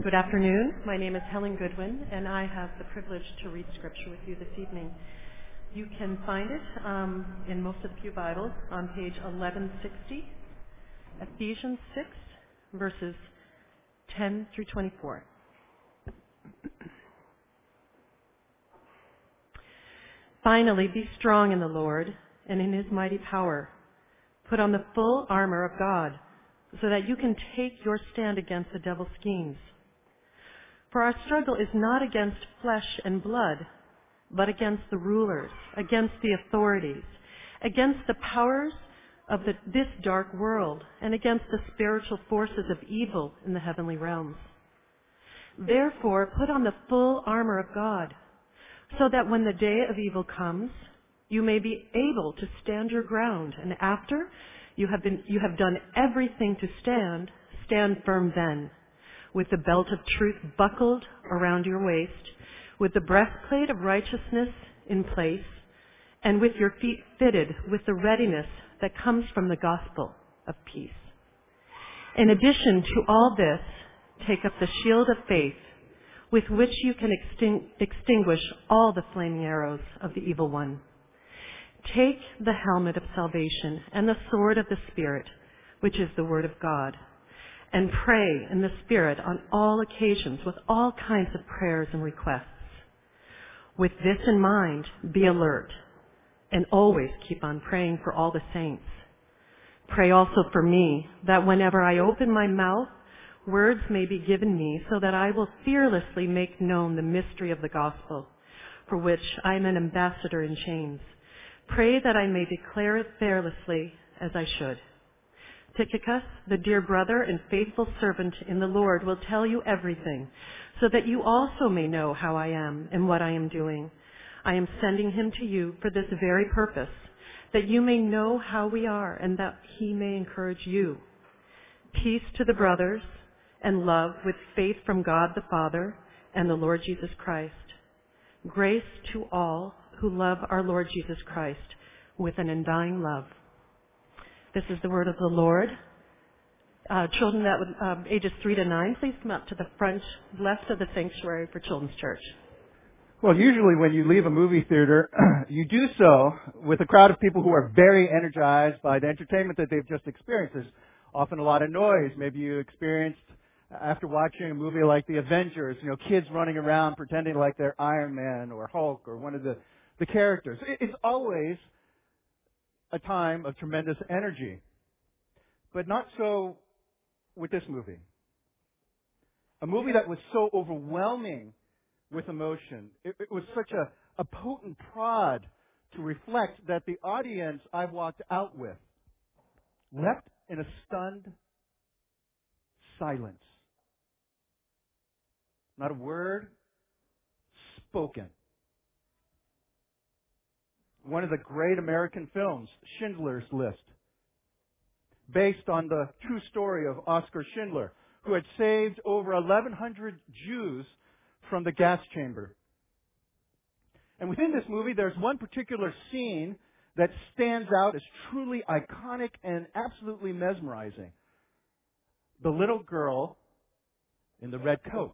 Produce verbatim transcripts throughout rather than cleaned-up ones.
Good afternoon. My name is Helen Goodwin, and I have the privilege to read Scripture with you this evening. You can find it um, in most of the Pew Bibles on page eleven sixty, Ephesians six, verses ten through twenty-four. Finally, be strong in the Lord and in His mighty power. Put on the full armor of God, so that you can take your stand against the devil's schemes. For our struggle is not against flesh and blood, but against the rulers, against the authorities, against the powers of the, this dark world, and against the spiritual forces of evil in the heavenly realms. Therefore, put on the full armor of God, so that when the day of evil comes, you may be able to stand your ground, and after you have been, you have done everything to stand, stand firm then, with the belt of truth buckled around your waist, with the breastplate of righteousness in place, and with your feet fitted with the readiness that comes from the gospel of peace. In addition to all this, take up the shield of faith, with which you can extin- extinguish all the flaming arrows of the evil one. Take the helmet of salvation and the sword of the Spirit, which is the word of God, and pray in the Spirit on all occasions with all kinds of prayers and requests. With this in mind, be alert and always keep on praying for all the saints. Pray also for me, that whenever I open my mouth, words may be given me, so that I will fearlessly make known the mystery of the gospel, for which I am an ambassador in chains. Pray that I may declare it fearlessly as I should. Tychicus, the dear brother and faithful servant in the Lord, will tell you everything, so that you also may know how I am and what I am doing. I am sending him to you for this very purpose, that you may know how we are and that he may encourage you. Peace to the brothers and love with faith from God the Father and the Lord Jesus Christ. Grace to all who love our Lord Jesus Christ with an undying love. This is the word of the Lord. Uh, children that would, uh, ages three to nine, please come up to the front left of the sanctuary for Children's Church. Well, usually when you leave a movie theater, you do so with a crowd of people who are very energized by the entertainment that they've just experienced. There's often a lot of noise. Maybe you experienced, after watching a movie like The Avengers, you know, kids running around pretending like they're Iron Man or Hulk or one of the, the characters. It's always a time of tremendous energy. But not so with this movie. A movie that was so overwhelming with emotion. It, it was such a, a potent prod to reflect that the audience I walked out with left in a stunned silence. Not a word spoken. One of the great American films, Schindler's List, based on the true story of Oskar Schindler, who had saved over eleven hundred Jews from the gas chamber. And within this movie, there's one particular scene that stands out as truly iconic and absolutely mesmerizing. The little girl in the red coat.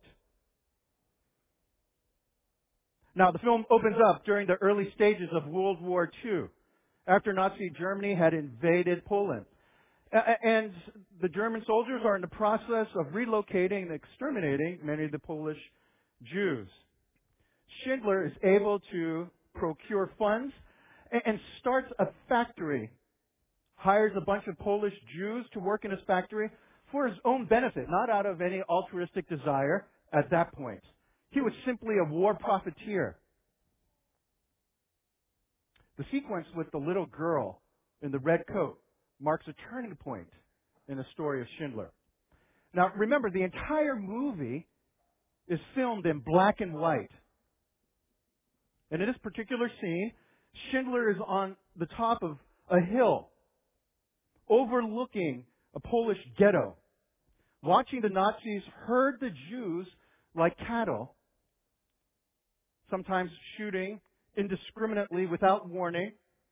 Now, the film opens up during the early stages of World War Two, after Nazi Germany had invaded Poland. And the German soldiers are in the process of relocating and exterminating many of the Polish Jews. Schindler is able to procure funds and starts a factory, hires a bunch of Polish Jews to work in his factory for his own benefit, not out of any altruistic desire at that point. He was simply a war profiteer. The sequence with the little girl in the red coat marks a turning point in the story of Schindler. Now, remember, the entire movie is filmed in black and white. And in this particular scene, Schindler is on the top of a hill, overlooking a Polish ghetto, watching the Nazis herd the Jews like cattle, sometimes shooting indiscriminately without warning,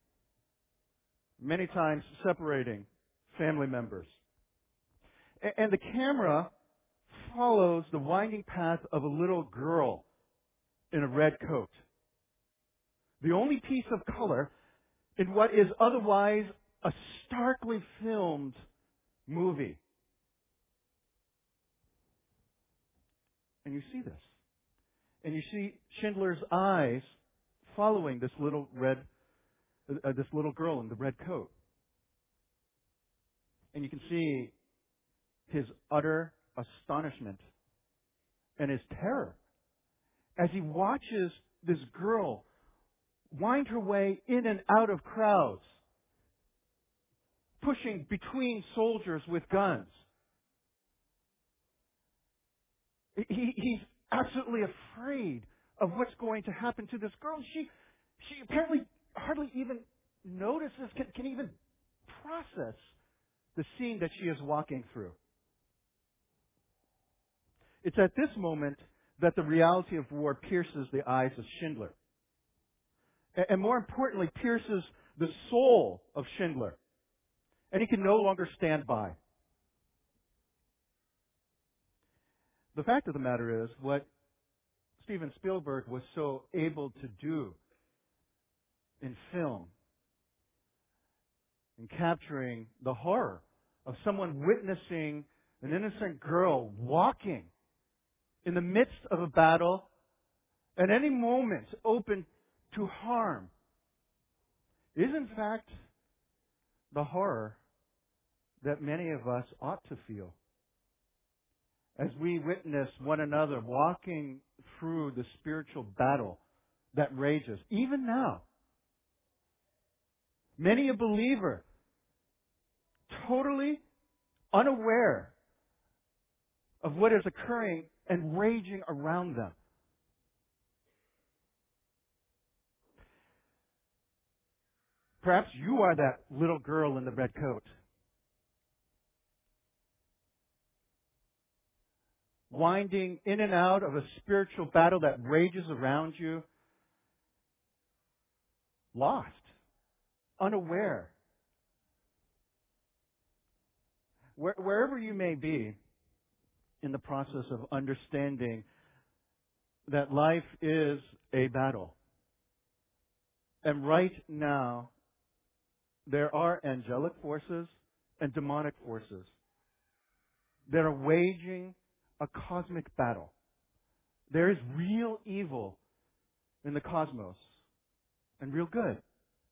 many times separating family members. And the camera follows the winding path of a little girl in a red coat. The only piece of color in what is otherwise a starkly filmed movie. And you see this. And you see Schindler's eyes following this little red, uh, this little girl in the red coat. And you can see his utter astonishment and his terror as he watches this girl wind her way in and out of crowds, pushing between soldiers with guns. He, he's absolutely afraid of what's going to happen to this girl. She, she apparently hardly even notices, can, can even process the scene that she is walking through. It's at this moment that the reality of war pierces the eyes of Schindler. And more importantly, pierces the soul of Schindler. And he can no longer stand by. The fact of the matter is, what Steven Spielberg was so able to do in film, in capturing the horror of someone witnessing an innocent girl walking in the midst of a battle, at any moment open to harm, is in fact the horror that many of us ought to feel as we witness one another walking through the spiritual battle that rages, even now. Many a believer totally unaware of what is occurring and raging around them. Perhaps you are that little girl in the red coat, winding in and out of a spiritual battle that rages around you, lost, unaware. Where, wherever you may be in the process of understanding that life is a battle. And right now, there are angelic forces and demonic forces that are waging a cosmic battle. There is real evil in the cosmos and real good.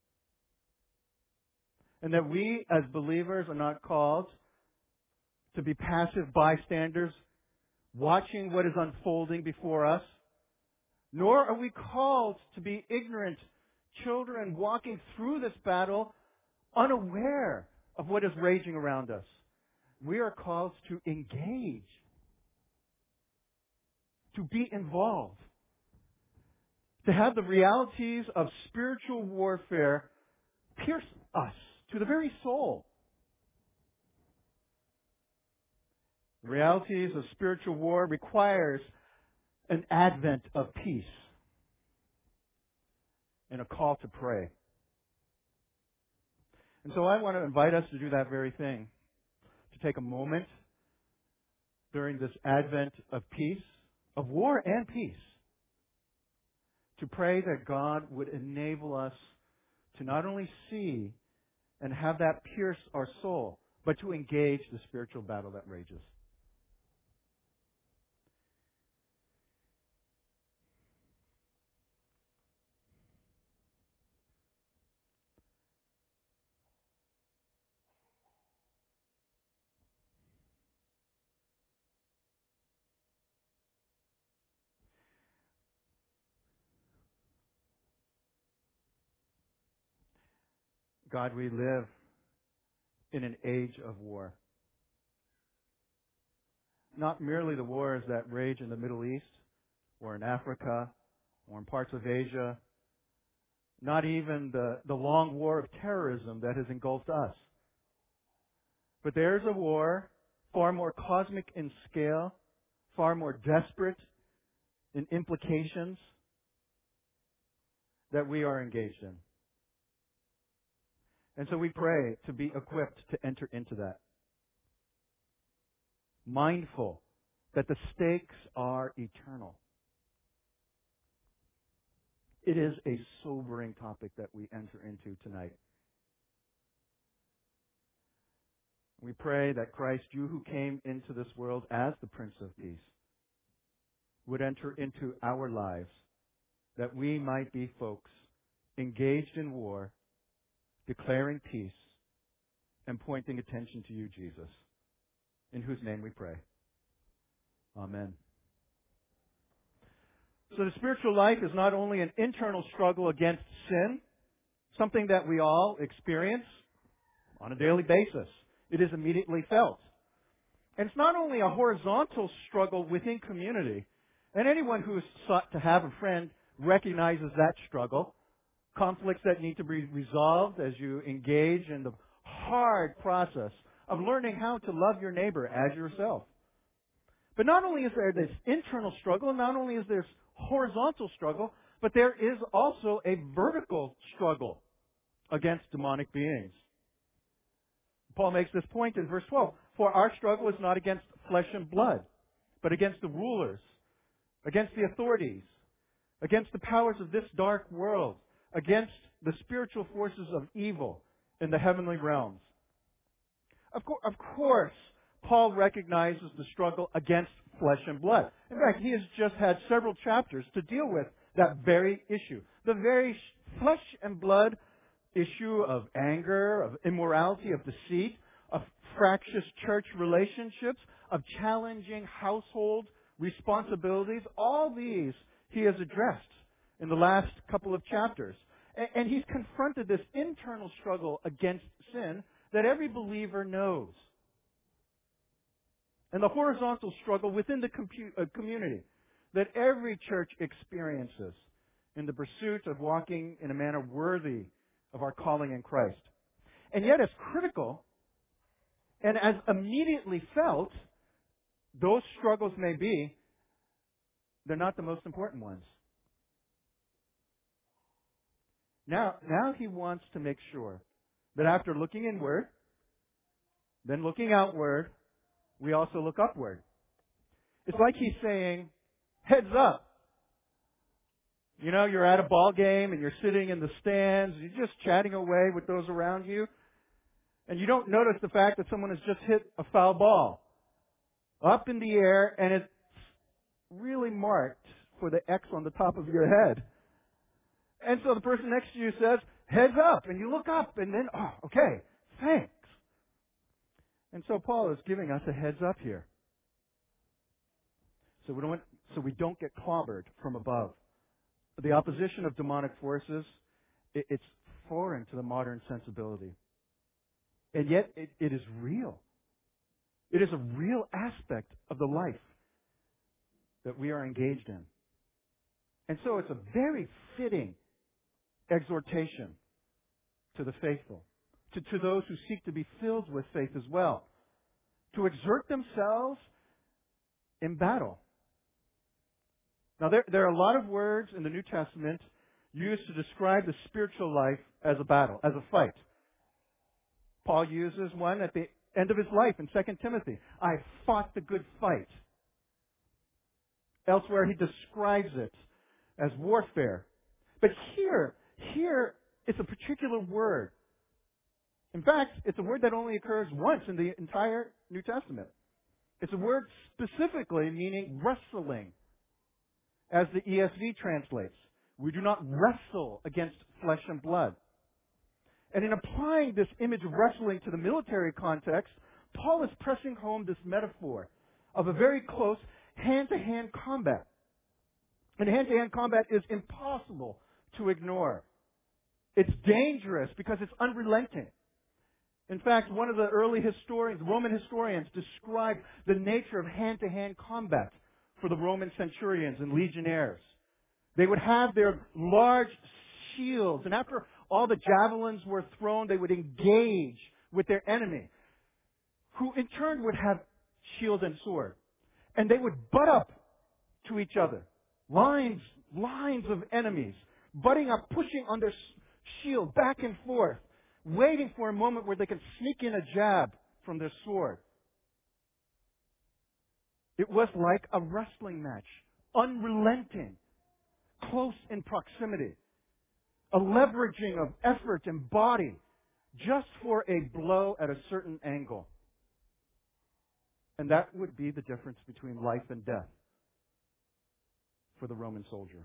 And that we as believers are not called to be passive bystanders watching what is unfolding before us, nor are we called to be ignorant children walking through this battle unaware of what is raging around us. We are called to engage, to be involved, to have the realities of spiritual warfare pierce us to the very soul. The realities of spiritual war requires an advent of peace and a call to pray. And so I want to invite us to do that very thing, to take a moment during this advent of peace, of war and peace, to pray that God would enable us to not only see and have that pierce our soul, but to engage the spiritual battle that rages. God, we live in an age of war. Not merely the wars that rage in the Middle East, or in Africa, or in parts of Asia. Not even the, the long war of terrorism that has engulfed us. But there's a war far more cosmic in scale, far more desperate in implications that we are engaged in. And so we pray to be equipped to enter into that. Mindful that the stakes are eternal. It is a sobering topic that we enter into tonight. We pray that Christ, you who came into this world as the Prince of Peace, would enter into our lives, that we might be folks engaged in war, declaring peace, and pointing attention to you, Jesus, in whose name we pray. Amen. So the spiritual life is not only an internal struggle against sin, something that we all experience on a daily basis. It is immediately felt. And it's not only a horizontal struggle within community, and anyone who has sought to have a friend recognizes that struggle, conflicts that need to be resolved as you engage in the hard process of learning how to love your neighbor as yourself. But not only is there this internal struggle, not only is there horizontal struggle, but there is also a vertical struggle against demonic beings. Paul makes this point in verse twelve. For our struggle is not against flesh and blood, but against the rulers, against the authorities, against the powers of this dark world, against the spiritual forces of evil in the heavenly realms. Of, co- of course, Paul recognizes the struggle against flesh and blood. In fact, he has just had several chapters to deal with that very issue. The very flesh and blood issue of anger, of immorality, of deceit, of fractious church relationships, of challenging household responsibilities. All these he has addressed in the last couple of chapters. And he's confronted this internal struggle against sin that every believer knows. And the horizontal struggle within the compu- uh, community that every church experiences in the pursuit of walking in a manner worthy of our calling in Christ. And yet, as critical and as immediately felt those struggles may be, they're not the most important ones. Now, now he wants to make sure that after looking inward, then looking outward, we also look upward. It's like he's saying, heads up. You know, you're at a ball game and you're sitting in the stands, you're just chatting away with those around you, and you don't notice the fact that someone has just hit a foul ball up in the air, and it's really marked for the X on the top of your head. And so the person next to you says, heads up, and you look up, and then, oh, okay, thanks. And so Paul is giving us a heads up here. So we don't, so we don't get clobbered from above. The opposition of demonic forces, it, it's foreign to the modern sensibility. And yet it, it is real. It is a real aspect of the life that we are engaged in. And so it's a very fitting exhortation to the faithful, to, to those who seek to be filled with faith as well, to exert themselves in battle. Now, there, there are a lot of words in the New Testament used to describe the spiritual life as a battle, as a fight. Paul uses one at the end of his life in Second Timothy. I fought the good fight. Elsewhere, he describes it as warfare. But here, here, it's a particular word. In fact, it's a word that only occurs once in the entire New Testament. It's a word specifically meaning wrestling, as the E S V translates. We do not wrestle against flesh and blood. And in applying this image of wrestling to the military context, Paul is pressing home this metaphor of a very close hand-to-hand combat. And hand-to-hand combat is impossible to ignore. It's dangerous because it's unrelenting. In fact, one of the early historians, Roman historians, described the nature of hand-to-hand combat for the Roman centurions and legionnaires. They would have their large shields, and after all the javelins were thrown, they would engage with their enemy, who in turn would have shield and sword. And they would butt up to each other. Lines, lines of enemies, butting up, pushing on their shield back and forth, waiting for a moment where they can sneak in a jab from their sword. It was like a wrestling match, unrelenting, close in proximity, a leveraging of effort and body just for a blow at a certain angle. And that would be the difference between life and death for the Roman soldier.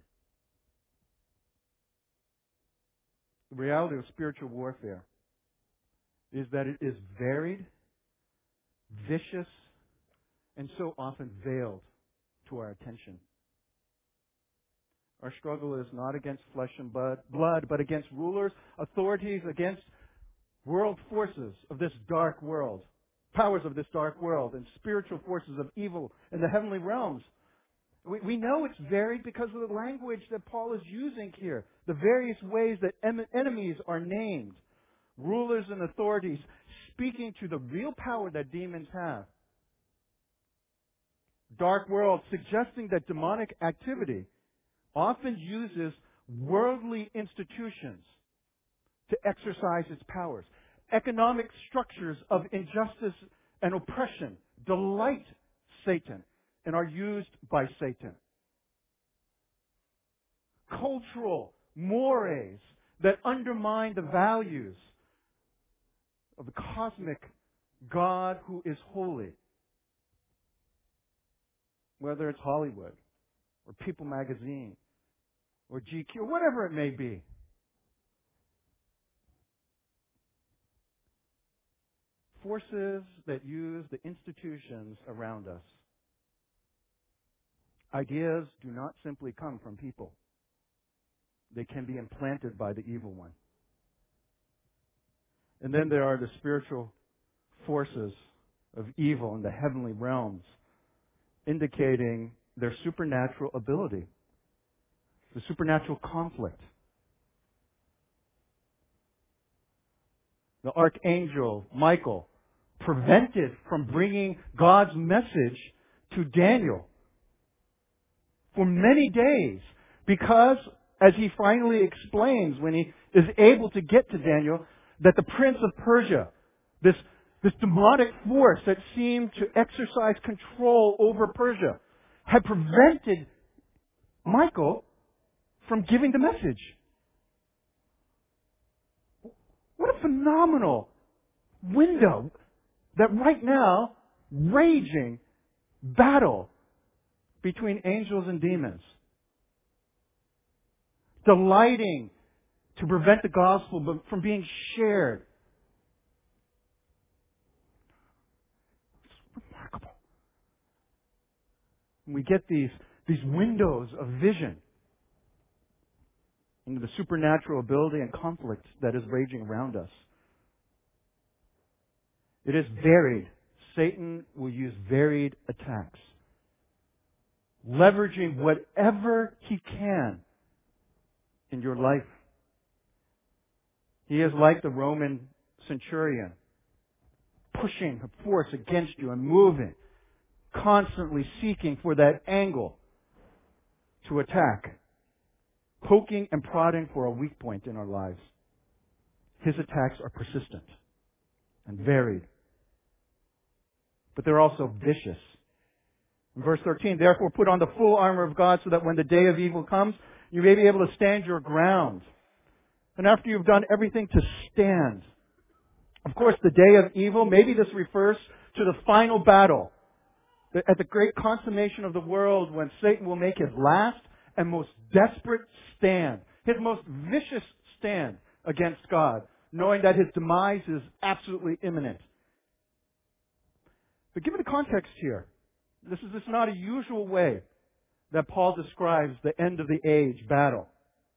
The reality of spiritual warfare is that it is varied, vicious, and so often veiled to our attention. Our struggle is not against flesh and blood, but against rulers, authorities, against world forces of this dark world, powers of this dark world, and spiritual forces of evil in the heavenly realms. We, we know it's varied because of the language that Paul is using here, the various ways that em- enemies are named, rulers and authorities speaking to the real power that demons have. Dark world suggesting that demonic activity often uses worldly institutions to exercise its powers. Economic structures of injustice and oppression delight Satan and are used by Satan. Cultural mores that undermine the values of the cosmic God who is holy. Whether it's Hollywood or People magazine or G Q or whatever it may be. Forces that use the institutions around us. Ideas do not simply come from people. They can be implanted by the evil one. And then there are the spiritual forces of evil in the heavenly realms, indicating their supernatural ability, the supernatural conflict. The archangel Michael prevented from bringing God's message to Daniel for many days because, as he finally explains when he is able to get to Daniel, that the prince of Persia, this, this demonic force that seemed to exercise control over Persia, had prevented Michael from giving the message. What a phenomenal window that right now, raging battle between angels and demons. Delighting to prevent the gospel from being shared. It's remarkable. We get these, these windows of vision into the supernatural ability and conflict that is raging around us. It is varied. Satan will use varied attacks, leveraging whatever he can in your life. He is like the Roman centurion, pushing a force against you and moving, constantly seeking for that angle to attack, poking and prodding for a weak point in our lives. His attacks are persistent and varied, but they're also vicious. In verse thirteen, therefore put on the full armor of God so that when the day of evil comes, you may be able to stand your ground. And after you've done everything, to stand. Of course, the day of evil, maybe this refers to the final battle. At the great consummation of the world when Satan will make his last and most desperate stand. His most vicious stand against God, knowing that his demise is absolutely imminent. But given the context here, this is just not a usual way that Paul describes the end of the age battle.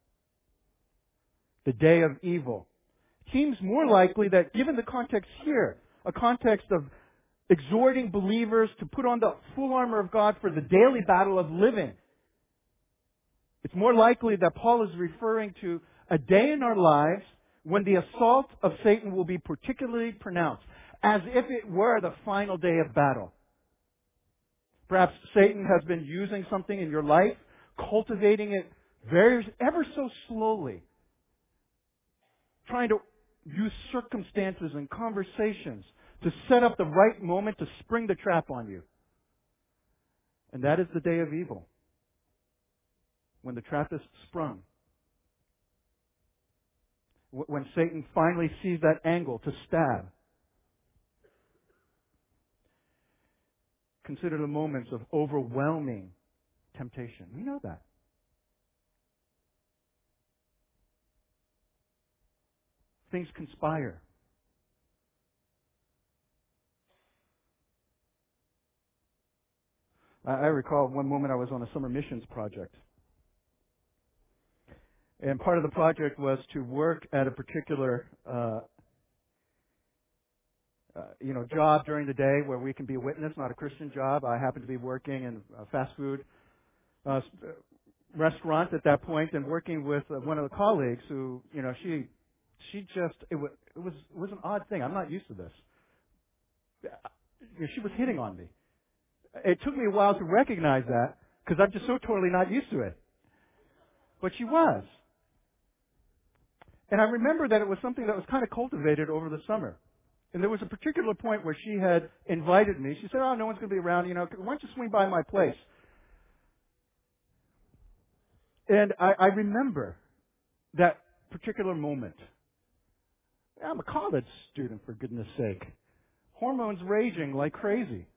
The day of evil. It seems more likely that given the context here, a context of exhorting believers to put on the full armor of God for the daily battle of living, it's more likely that Paul is referring to a day in our lives when the assault of Satan will be particularly pronounced, as if it were the final day of battle. Perhaps Satan has been using something in your life, cultivating it very, ever so slowly, trying to use circumstances and conversations to set up the right moment to spring the trap on you. And that is the day of evil, when the trap is sprung. When Satan finally sees that angle to stab. Consider the moments of overwhelming temptation. We know that. Things conspire. I, I recall one moment I was on a summer missions project. And part of the project was to work at a particular, uh, uh, you know, job during the day where we can be a witness, not a Christian job. I happened to be working in a fast food uh, restaurant at that point, and working with uh, one of the colleagues who, you know, she, she just, it was, it was, it was an odd thing. I'm not used to this. You know, she was hitting on me. It took me a while to recognize that because I'm just so totally not used to it. But she was. And I remember that it was something that was kind of cultivated over the summer. And there was a particular point where she had invited me. She said, oh, no one's going to be around. You know, why don't you swing by my place? And I, I remember that particular moment. I'm a college student, for goodness sake. Hormones raging like crazy.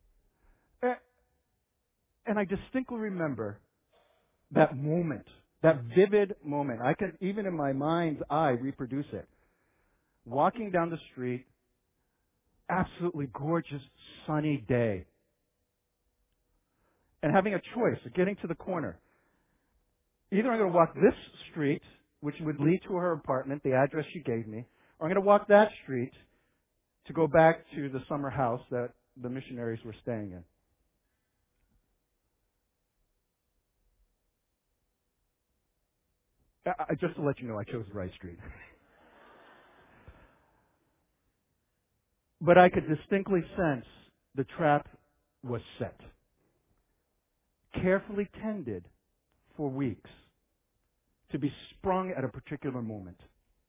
And I distinctly remember that moment. That vivid moment. I can, even in my mind's eye, reproduce it. Walking down the street, absolutely gorgeous, sunny day. And having a choice of getting to the corner. Either I'm going to walk this street, which would lead to her apartment, the address she gave me, or I'm going to walk that street to go back to the summer house that the missionaries were staying in. I, just to let you know, I chose the right street. But I could distinctly sense the trap was set. Carefully tended for weeks to be sprung at a particular moment.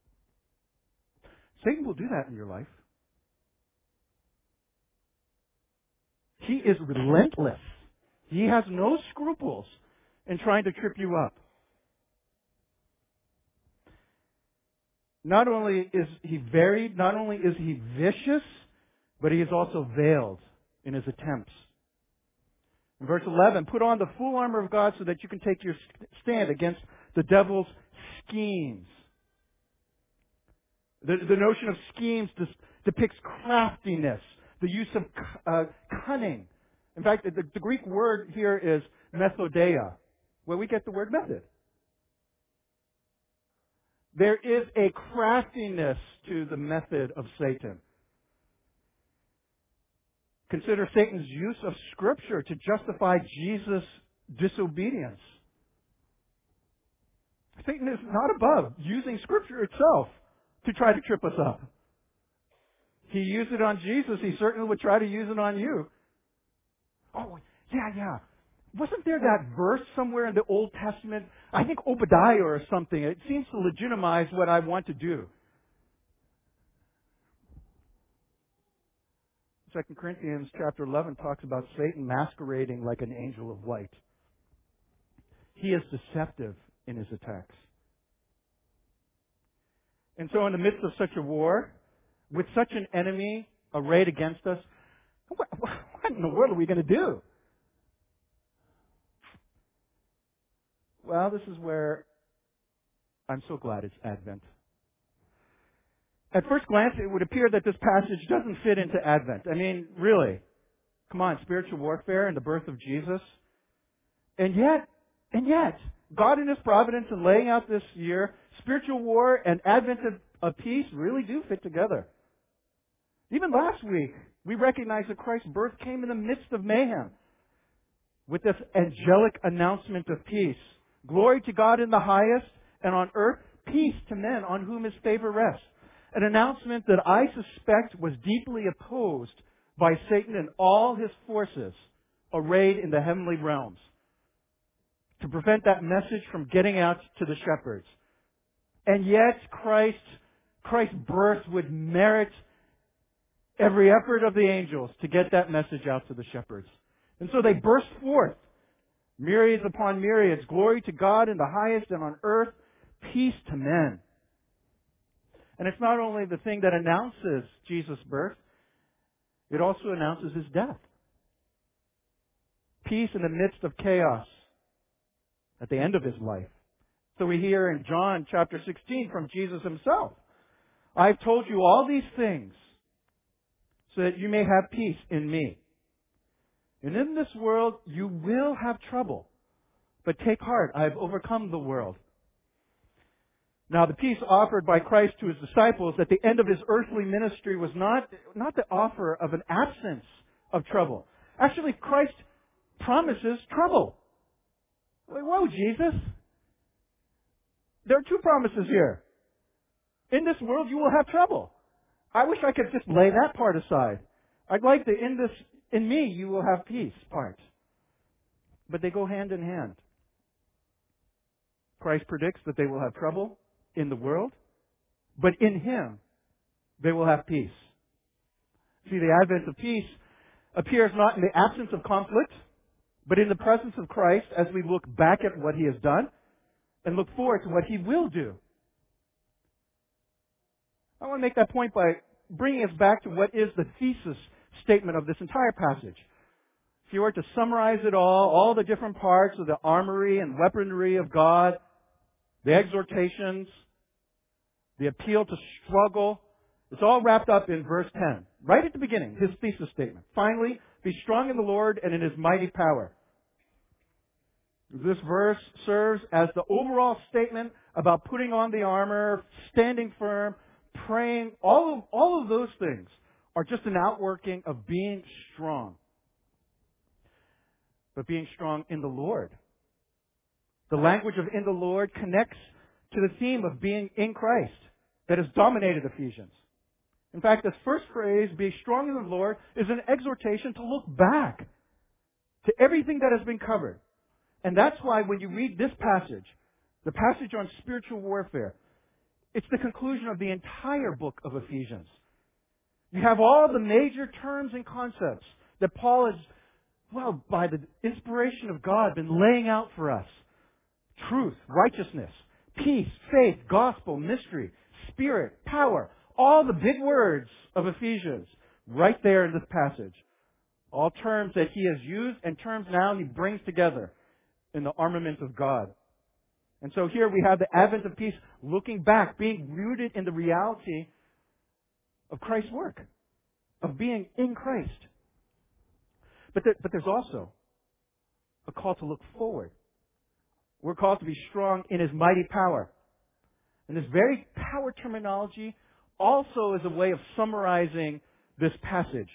Satan will do that in your life. He is relentless. He has no scruples in trying to trip you up. Not only is he varied, not only is he vicious, but he is also veiled in his attempts. In verse eleven, put on the full armor of God so that you can take your stand against the devil's schemes. The, the notion of schemes dis, depicts craftiness, the use of uh, cunning. In fact, the, the Greek word here is methodeia, where we get the word method. There is a craftiness to the method of Satan. Consider Satan's use of Scripture to justify Jesus' disobedience. Satan is not above using Scripture itself to try to trip us up. He used it on Jesus. He certainly would try to use it on you. Oh, yeah, yeah. Wasn't there that verse somewhere in the Old Testament? I think Obadiah or something. It seems to legitimize what I want to do. Second Corinthians chapter eleven talks about Satan masquerading like an angel of light. He is deceptive in his attacks. And so in the midst of such a war, with such an enemy arrayed against us, what, what in the world are we going to do? Well, this is where I'm so glad it's Advent. At first glance, it would appear that this passage doesn't fit into Advent. I mean, really. Come on, spiritual warfare and the birth of Jesus. And yet, and yet, God in His providence in laying out this year, spiritual war and Advent of, of peace really do fit together. Even last week, we recognized that Christ's birth came in the midst of mayhem with this angelic announcement of peace. Glory to God in the highest, and on earth, peace to men on whom His favor rests. An announcement that I suspect was deeply opposed by Satan and all his forces arrayed in the heavenly realms to prevent that message from getting out to the shepherds. And yet, Christ, Christ's birth would merit every effort of the angels to get that message out to the shepherds. And so they burst forth, myriads upon myriads, glory to God in the highest, and on earth, peace to men. And it's not only the thing that announces Jesus' birth, it also announces his death. Peace in the midst of chaos at the end of his life. So we hear in John chapter sixteen from Jesus himself, I've told you all these things so that you may have peace in me. And in this world you will have trouble. But take heart, I have overcome the world. Now, the peace offered by Christ to his disciples at the end of his earthly ministry was not, not the offer of an absence of trouble. Actually, Christ promises trouble. Like, whoa, Jesus. There are two promises here. In this world, you will have trouble. I wish I could just lay that part aside. I'd like the in this, in me, you will have peace part. But they go hand in hand. Christ predicts that they will have trouble in the world, but in him, they will have peace. See, the advent of peace appears not in the absence of conflict, but in the presence of Christ as we look back at what he has done and look forward to what he will do. I want to make that point by bringing us back to what is the thesis statement of this entire passage. If you were to summarize it all, all the different parts of the armory and weaponry of God, the exhortations, the appeal to struggle, it's all wrapped up in verse ten. Right at the beginning, his thesis statement. Finally, be strong in the Lord and in his mighty power. This verse serves as the overall statement about putting on the armor, standing firm, praying. All of, all of those things are just an outworking of being strong. But being strong in the Lord. The language of in the Lord connects to the theme of being in Christ that has dominated Ephesians. In fact, this first phrase, be strong in the Lord, is an exhortation to look back to everything that has been covered. And that's why when you read this passage, the passage on spiritual warfare, it's the conclusion of the entire book of Ephesians. You have all the major terms and concepts that Paul has, well, by the inspiration of God, been laying out for us. Truth, righteousness, peace, faith, gospel, mystery, spirit, power, all the big words of Ephesians right there in this passage. All terms that he has used and terms now he brings together in the armament of God. And so here we have the advent of peace looking back, being rooted in the reality of Christ's work, of being in Christ. But, there, but there's also a call to look forward. We're called to be strong in his mighty power. And this very power terminology also is a way of summarizing this passage.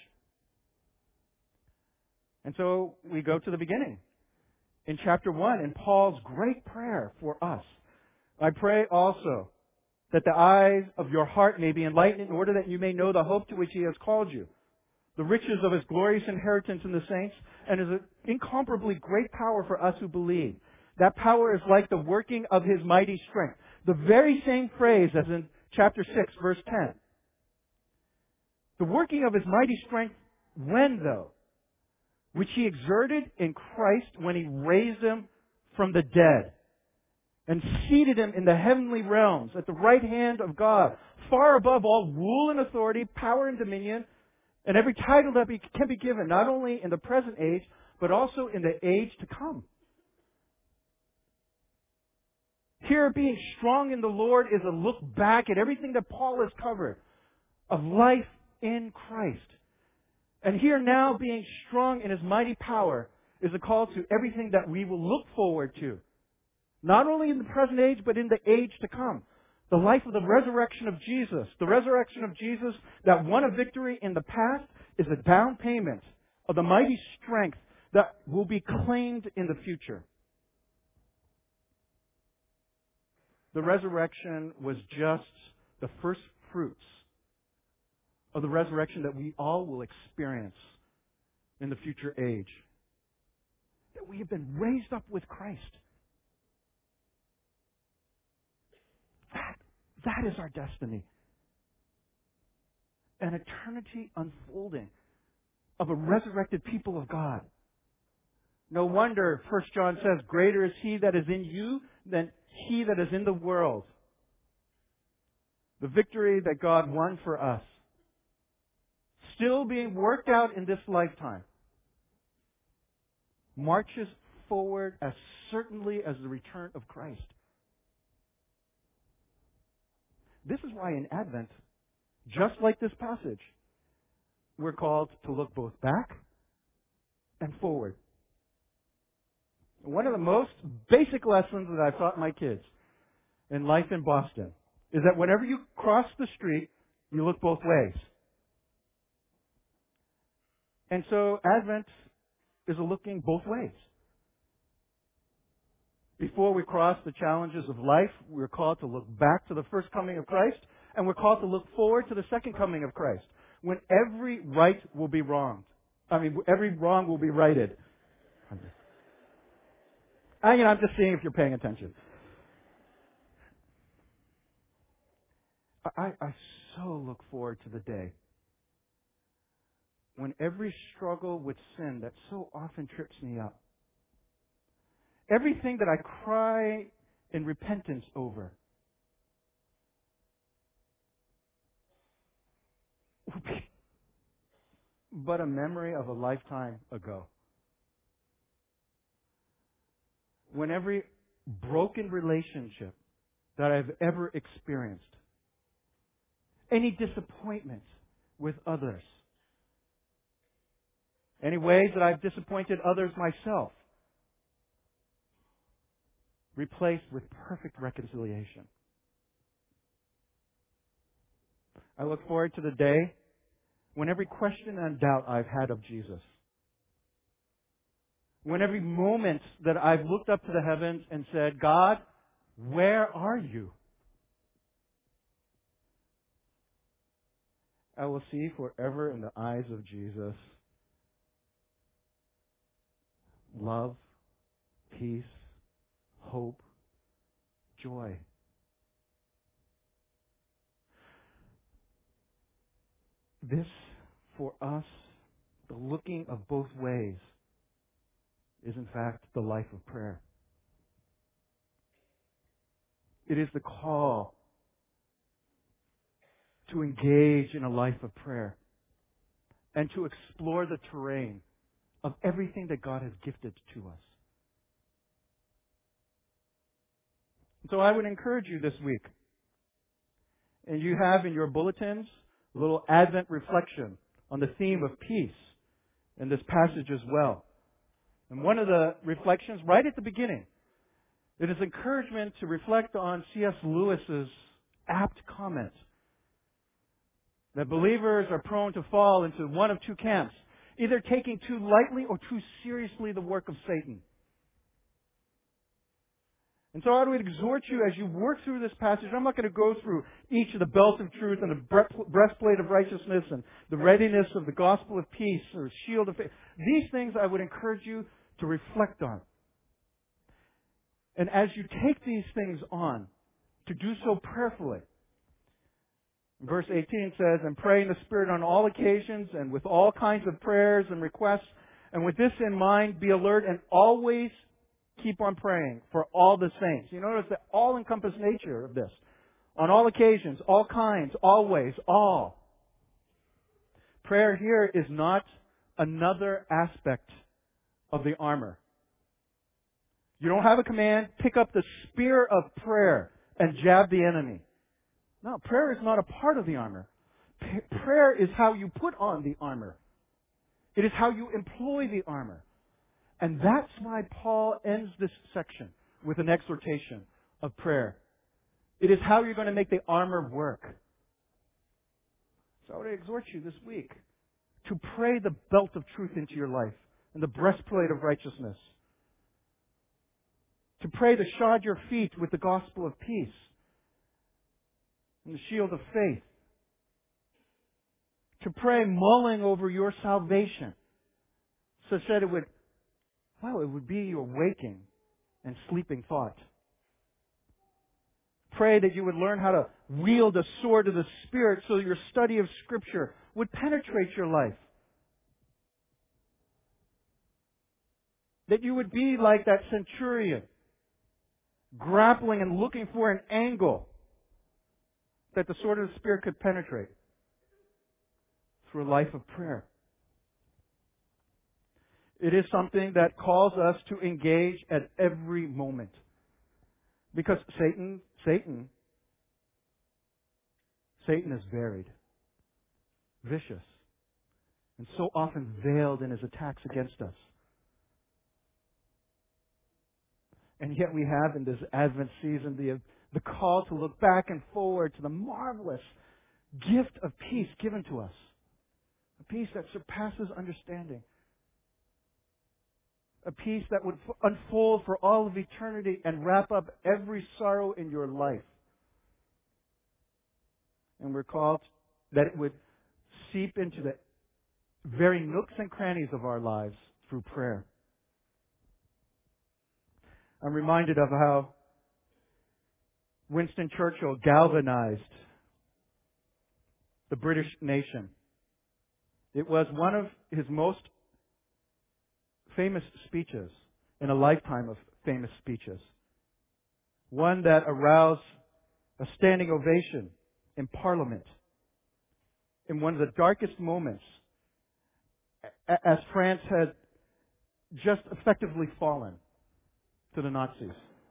And so we go to the beginning. In chapter one, in Paul's great prayer for us. I pray also that the eyes of your heart may be enlightened in order that you may know the hope to which he has called you, the riches of his glorious inheritance in the saints, and his incomparably great power for us who believe. That power is like the working of his mighty strength. The very same phrase as in chapter six, verse ten. The working of his mighty strength, when though? Which he exerted in Christ when he raised him from the dead and seated him in the heavenly realms at the right hand of God, far above all rule and authority, power and dominion, and every title that be, can be given, not only in the present age, but also in the age to come. Here, being strong in the Lord is a look back at everything that Paul has covered of life in Christ. And here now, being strong in his mighty power is a call to everything that we will look forward to. Not only in the present age, but in the age to come. The life of the resurrection of Jesus. The resurrection of Jesus that won a victory in the past is a down payment of the mighty strength that will be claimed in the future. The resurrection was just the first fruits of the resurrection that we all will experience in the future age. That we have been raised up with Christ. That, that is our destiny. An eternity unfolding of a resurrected people of God No wonder First John says, greater is He that is in you than he that is in the world. The victory that God won for us, still being worked out in this lifetime, marches forward as certainly as the return of Christ. This is why in Advent, just like this passage, we're called to look both back and forward. One of the most basic lessons that I've taught my kids in life in Boston is that whenever you cross the street, you look both ways. And so Advent is a looking both ways. Before we cross the challenges of life, we're called to look back to the first coming of Christ, and we're called to look forward to the second coming of Christ, when every right will be wronged. I mean, every wrong will be righted. I, you know, I'm just seeing if you're paying attention. I, I so look forward to the day when every struggle with sin that so often trips me up, everything that I cry in repentance over, will be but a memory of a lifetime ago. When every broken relationship that I've ever experienced, any disappointment with others, any ways that I've disappointed others myself, replaced with perfect reconciliation. I look forward to the day when every question and doubt I've had of Jesus, when every moment that I've looked up to the heavens and said, God, where are you? I will see forever in the eyes of Jesus love, peace, hope, joy. This, for us, the looking of both ways, is in fact the life of prayer. It is the call to engage in a life of prayer and to explore the terrain of everything that God has gifted to us. So I would encourage you this week, and you have in your bulletins a little Advent reflection on the theme of peace in this passage as well. And one of the reflections right at the beginning, it is encouragement to reflect on C S Lewis's apt comment that believers are prone to fall into one of two camps, either taking too lightly or too seriously the work of Satan. And so I would exhort you as you work through this passage. I'm not going to go through each of the belts of truth and the breastplate of righteousness and the readiness of the gospel of peace or shield of faith. These things I would encourage you to reflect on. And as you take these things on, to do so prayerfully. Verse eighteen says, and pray in the Spirit on all occasions and with all kinds of prayers and requests. And with this in mind, be alert and always keep on praying for all the saints. You notice the all-encompassing nature of this. On all occasions, all kinds, always, all. Prayer here is not another aspect of the armor. You don't have a command, pick up the spear of prayer and jab the enemy. No, prayer is not a part of the armor. P- prayer is how you put on the armor. It is how you employ the armor. And that's why Paul ends this section with an exhortation of prayer. It is how you're going to make the armor work. So I would exhort you this week to pray the belt of truth into your life and the breastplate of righteousness. To pray to shod your feet with the gospel of peace and the shield of faith. To pray mulling over your salvation such that it would Well, it would be your waking and sleeping thought. Pray that you would learn how to wield a sword of the Spirit so your study of Scripture would penetrate your life. That you would be like that centurion, grappling and looking for an angle that the sword of the Spirit could penetrate through a life of prayer. It is something that calls us to engage at every moment. Because Satan, Satan, Satan is varied, vicious, and so often veiled in his attacks against us. And yet we have in this Advent season the, the call to look back and forward to the marvelous gift of peace given to us. A peace that surpasses understanding. A peace that would f- unfold for all of eternity and wrap up every sorrow in your life. And we're called that it would seep into the very nooks and crannies of our lives through prayer. I'm reminded of how Winston Churchill galvanized the British nation. It was one of his most famous speeches in a lifetime of famous speeches. One that aroused a standing ovation in Parliament in one of the darkest moments as France had just effectively fallen to the Nazis.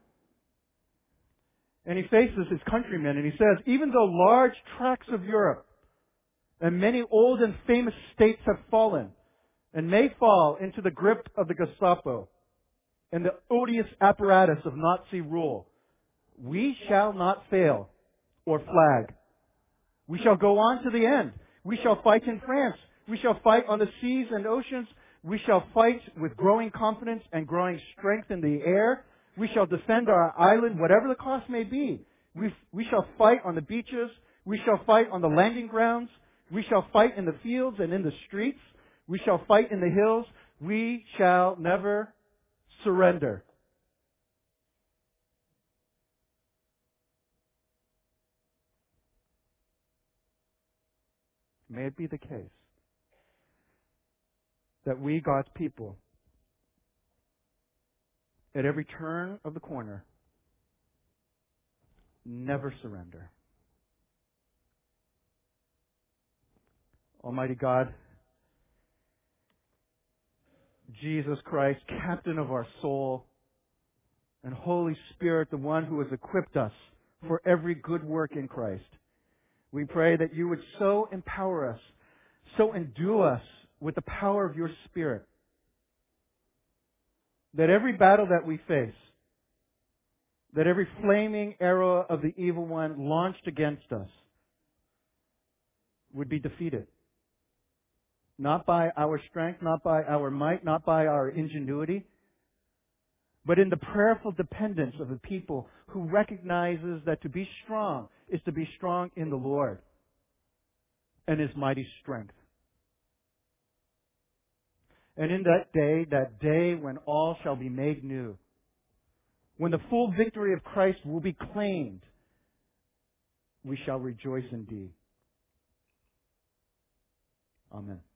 And he faces his countrymen and he says, even though large tracts of Europe and many old and famous states have fallen and may fall into the grip of the Gestapo and the odious apparatus of Nazi rule, we shall not fail or flag. We shall go on to the end. We shall fight in France. We shall fight on the seas and oceans. We shall fight with growing confidence and growing strength in the air. We shall defend our island, whatever the cost may be. We, we shall fight on the beaches. We shall fight on the landing grounds. We shall fight in the fields and in the streets. We shall fight in the hills. We shall never surrender. May it be the case that we, God's people, at every turn of the corner, never surrender. Almighty God, Jesus Christ, captain of our soul, and Holy Spirit, the one who has equipped us for every good work in Christ, we pray that you would so empower us, so endue us with the power of your Spirit, that every battle that we face, that every flaming arrow of the evil one launched against us would be defeated. Not by our strength, not by our might, not by our ingenuity, but in the prayerful dependence of a people who recognizes that to be strong is to be strong in the Lord and His mighty strength. And in that day, that day when all shall be made new, when the full victory of Christ will be claimed, we shall rejoice indeed. Amen.